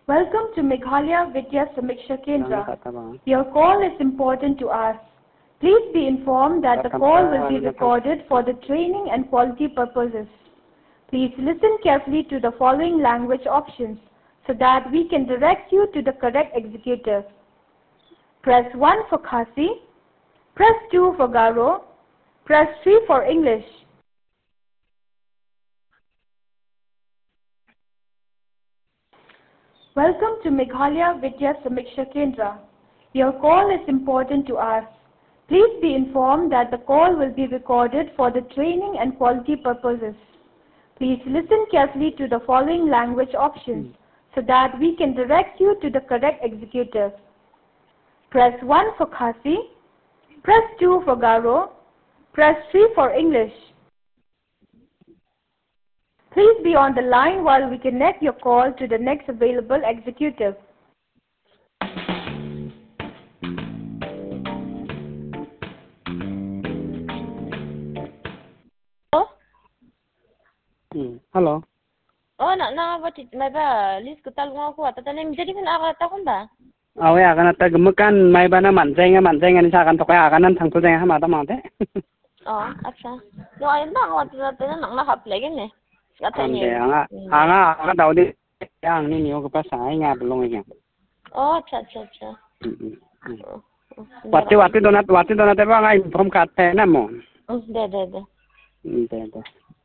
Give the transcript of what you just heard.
Welcome to Meghalaya Vidya Samiksha Kendra. Your call is important to us. Please be informed that the call will be recorded for the training and quality purposes. Please listen carefully to the following language options so that we can direct you to the correct executive. Press 1 for Khasi, press 2 for Garo, press 3 for English. Welcome to Meghalaya Vidya Samiksha Kendra. Your call is important to us. Please be informed that the call will be recorded for the training and quality purposes. Please listen carefully to the following language options so that we can direct you to the correct executive. Press 1 for Khasi, press 2 for Garo, press 3 for English. Please be on the line while we connect your call to the next available executive. Hello. Oh, nak apa mai ba list ko talung ako at tanem jadi kan ako takon ba? Awe akan at gemukan mai bana mancengan ni sakan tokai akanan thang tu jangan hamata mate. Oh, acha. No ayun ba ako tanan nang nakaplag ni. Ande anga daudi yang ni niyo ko pa sa nga belong nga. Oh, acha. Wati donat ba nga inform ka te na mo. De. De.